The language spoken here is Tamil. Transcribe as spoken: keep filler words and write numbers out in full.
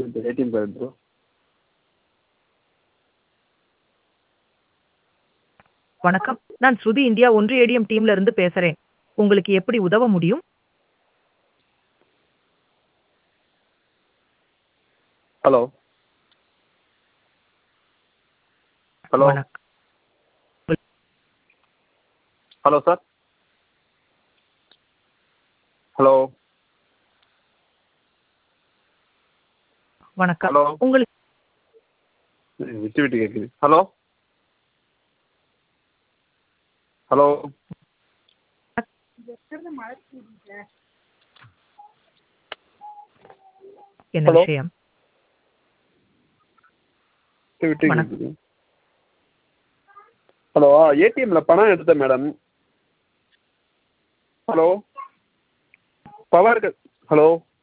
ATM card bro. வணக்கம். நான் ஸ்ருதி இந்தியா ஒன்று ஏடிஎம் டீம்ல இருந்து பேசுறேன். உங்களுக்கு எப்படி உதவ முடியும்? ஹலோ ஹலோ வணக்கம். Hello sir. ஹலோ வணக்கம். ஹலோ உங்களுக்கு விட்டு விட்டு கேட்குது. ஹலோ ஹலோ என்ன ஹலோ விஷயம்? விட்டு விட்டு வணக்கம். கேட்குது. ஹலோ ஏடிஎம்ல பணம் எடுத்தேன் madam. Hello power cut. Hello